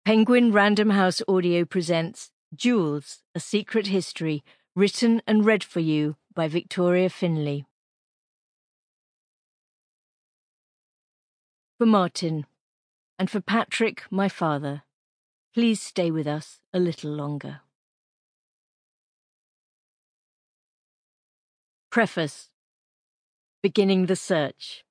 Penguin Random House Audio presents Jewels, A Secret History, written and read for you by Victoria Finlay. For Martin, and for Patrick, my father, please stay with us a little longer. Preface. Beginning the search.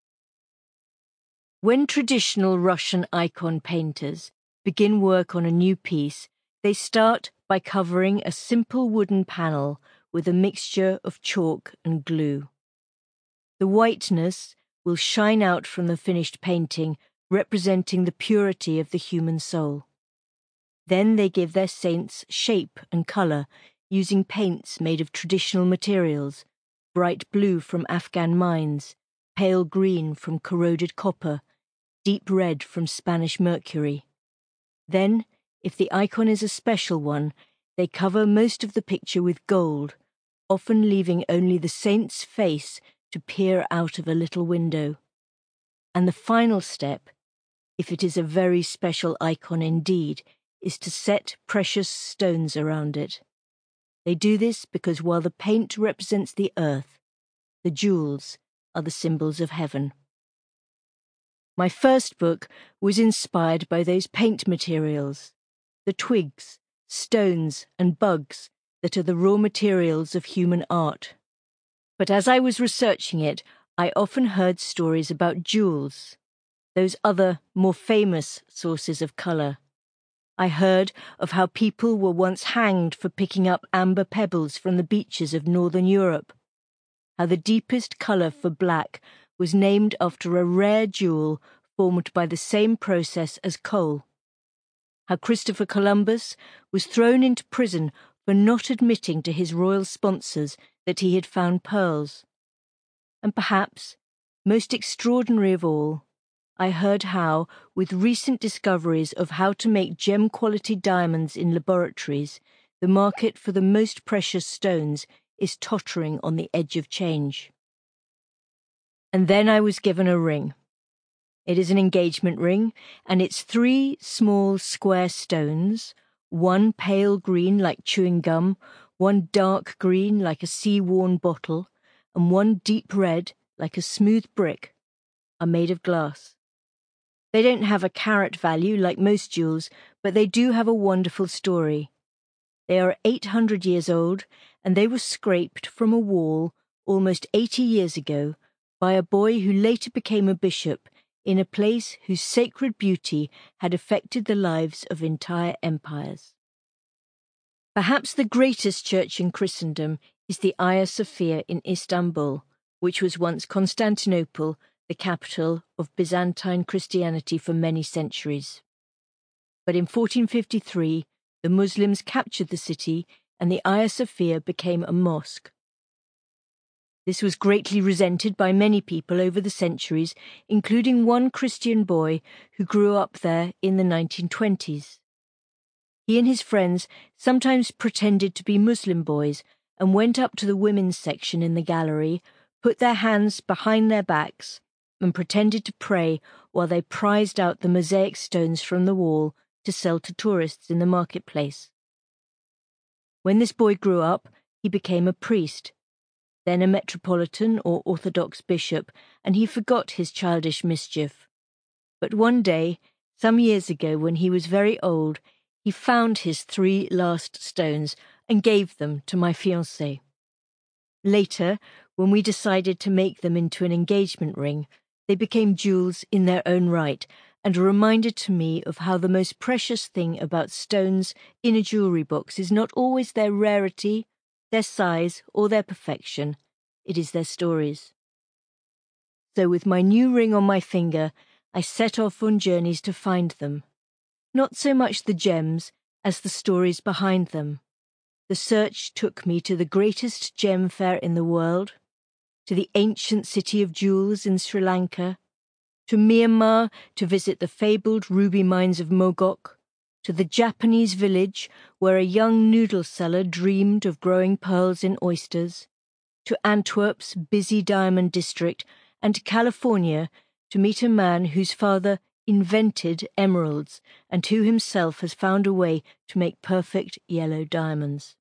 When traditional Russian icon painters begin work on a new piece, they start by covering a simple wooden panel with a mixture of chalk and glue. The whiteness will shine out from the finished painting, representing the purity of the human soul. Then they give their saints shape and colour using paints made of traditional materials, bright blue from Afghan mines, pale green from corroded copper, deep red from Spanish mercury. Then, if the icon is a special one, they cover most of the picture with gold, often leaving only the saint's face to peer out of a little window. And the final step, if it is a very special icon indeed, is to set precious stones around it. They do this because while the paint represents the earth, the jewels are the symbols of heaven. My first book was inspired by those paint materials, the twigs, stones, and bugs that are the raw materials of human art. But as I was researching it, I often heard stories about jewels, those other, more famous sources of colour. I heard of how people were once hanged for picking up amber pebbles from the beaches of Northern Europe, how the deepest colour for black was named after a rare jewel formed by the same process as coal, how Christopher Columbus was thrown into prison for not admitting to his royal sponsors that he had found pearls. And perhaps, most extraordinary of all, I heard how, with recent discoveries of how to make gem-quality diamonds in laboratories, the market for the most precious stones is tottering on the edge of change. And then I was given a ring. It is an engagement ring, and it's 3 small square stones, one pale green like chewing gum, one dark green like a sea-worn bottle, and one deep red like a smooth brick, are made of glass. They don't have a carat value like most jewels, but they do have a wonderful story. They are 800 years old, and they were scraped from a wall almost 80 years ago by a boy who later became a bishop in a place whose sacred beauty had affected the lives of entire empires. Perhaps the greatest church in Christendom is the Hagia Sophia in Istanbul, which was once Constantinople, the capital of Byzantine Christianity for many centuries. But in 1453, the Muslims captured the city and the Hagia Sophia became a mosque. This was greatly resented by many people over the centuries, including one Christian boy who grew up there in the 1920s. He and his friends sometimes pretended to be Muslim boys and went up to the women's section in the gallery, put their hands behind their backs, and pretended to pray while they prized out the mosaic stones from the wall to sell to tourists in the marketplace. When this boy grew up, he became a priest, then a metropolitan or Orthodox bishop, and he forgot his childish mischief. But one day, some years ago when he was very old, he found his 3 last stones and gave them to my fiancé. Later, when we decided to make them into an engagement ring, they became jewels in their own right, and a reminder to me of how the most precious thing about stones in a jewellery box is not always their rarity, their size, or their perfection. It is their stories. So with my new ring on my finger, I set off on journeys to find them. Not so much the gems as the stories behind them. The search took me to the greatest gem fair in the world, to the ancient city of jewels in Sri Lanka, to Myanmar to visit the fabled ruby mines of Mogok, to the Japanese village where a young noodle seller dreamed of growing pearls in oysters, to Antwerp's busy diamond district, and to California to meet a man whose father invented emeralds and who himself has found a way to make perfect yellow diamonds.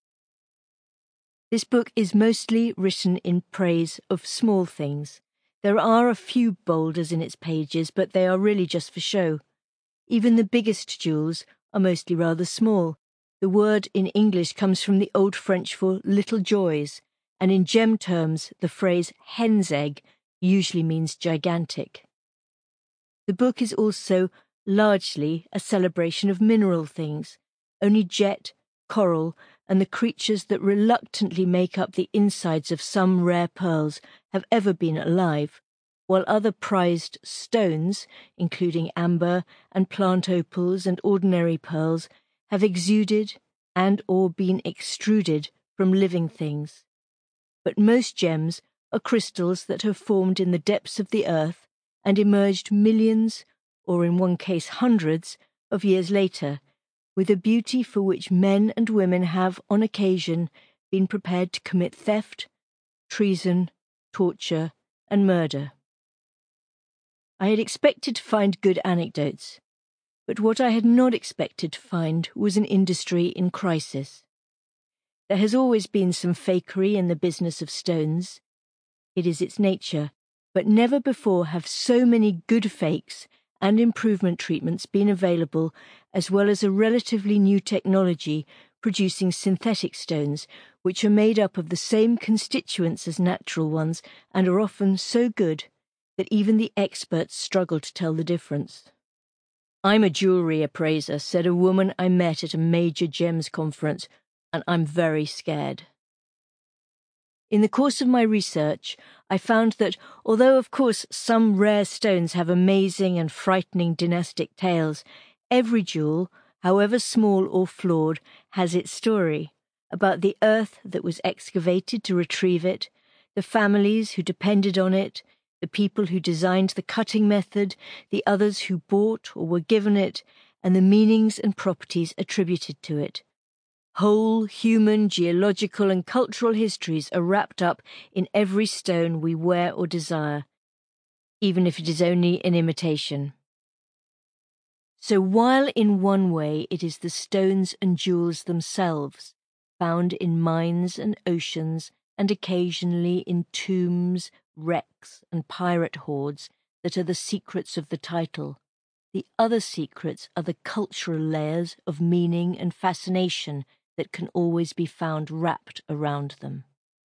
This book is mostly written in praise of small things. There are a few boulders in its pages, but they are really just for show. Even the biggest jewels are mostly rather small. The word in English comes from the Old French for little joys, and in gem terms, the phrase hen's egg usually means gigantic. The book is also largely a celebration of mineral things. Only jet, coral, and the creatures that reluctantly make up the insides of some rare pearls have ever been alive, while other prized stones, including amber and plant opals and ordinary pearls, have exuded and or been extruded from living things. But most gems are crystals that have formed in the depths of the earth and emerged millions, or in one case hundreds, of years later, with a beauty for which men and women have, on occasion, been prepared to commit theft, treason, torture, and murder. I had expected to find good anecdotes, but what I had not expected to find was an industry in crisis. There has always been some fakery in the business of stones. It is its nature, but never before have so many good fakes and improvement treatments been available, as well as a relatively new technology producing synthetic stones, which are made up of the same constituents as natural ones and are often so good that even the experts struggle to tell the difference. "I'm a jewelry appraiser," said a woman I met at a major gems conference, "and I'm very scared." In the course of my research, I found that, although of course some rare stones have amazing and frightening dynastic tales, every jewel, however small or flawed, has its story, about the earth that was excavated to retrieve it, the families who depended on it, the people who designed the cutting method, the others who bought or were given it, and the meanings and properties attributed to it. Whole human, geological, and cultural histories are wrapped up in every stone we wear or desire, even if it is only an imitation. So while in one way it is the stones and jewels themselves, found in mines and oceans, and occasionally in tombs, wrecks, and pirate hoards, that are the secrets of the title, the other secrets are the cultural layers of meaning and fascination that can always be found wrapped around them.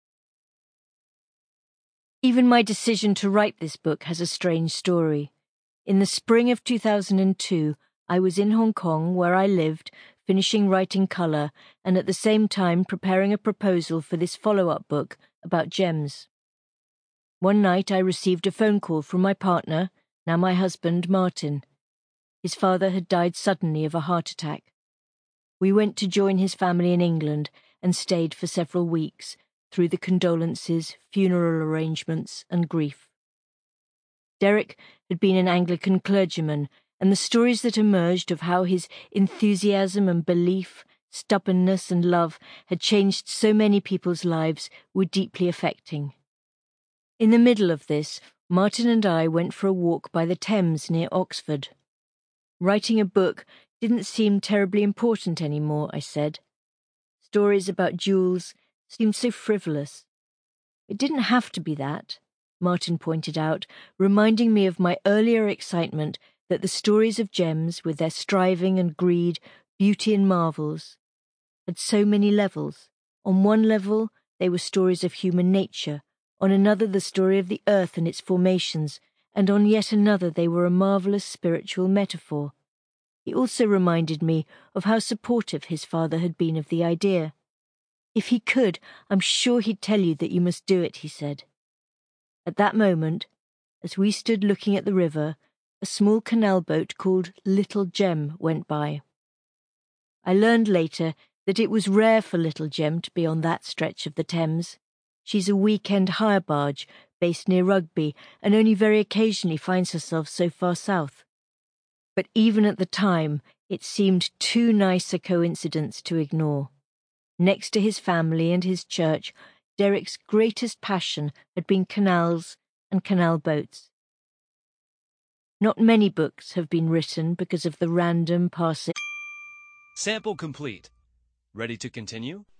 Even my decision to write this book has a strange story. In the spring of 2002, I was in Hong Kong, where I lived, finishing writing colour, and at the same time preparing a proposal for this follow-up book about gems. One night I received a phone call from my partner, now my husband, Martin. His father had died suddenly of a heart attack. We went to join his family in England and stayed for several weeks, through the condolences, funeral arrangements, and grief. Derek had been an Anglican clergyman, and the stories that emerged of how his enthusiasm and belief, stubbornness and love had changed so many people's lives were deeply affecting. In the middle of this, Martin and I went for a walk by the Thames near Oxford. Writing a book didn't seem terribly important anymore, I said. Stories about jewels seemed so frivolous. It didn't have to be that, Martin pointed out, reminding me of my earlier excitement that the stories of gems, with their striving and greed, beauty and marvels, had so many levels. On one level, they were stories of human nature, on another the story of the earth and its formations, and on yet another they were a marvellous spiritual metaphor. He also reminded me of how supportive his father had been of the idea. "If he could, I'm sure he'd tell you that you must do it," he said. At that moment, as we stood looking at the river, a small canal boat called Little Gem went by. I learned later that it was rare for Little Gem to be on that stretch of the Thames. She's a weekend hire barge based near Rugby and only very occasionally finds herself so far south. But even at the time, it seemed too nice a coincidence to ignore. Next to his family and his church, Derek's greatest passion had been canals and canal boats. Not many books have been written because of the random passing. Sample complete. Ready to continue?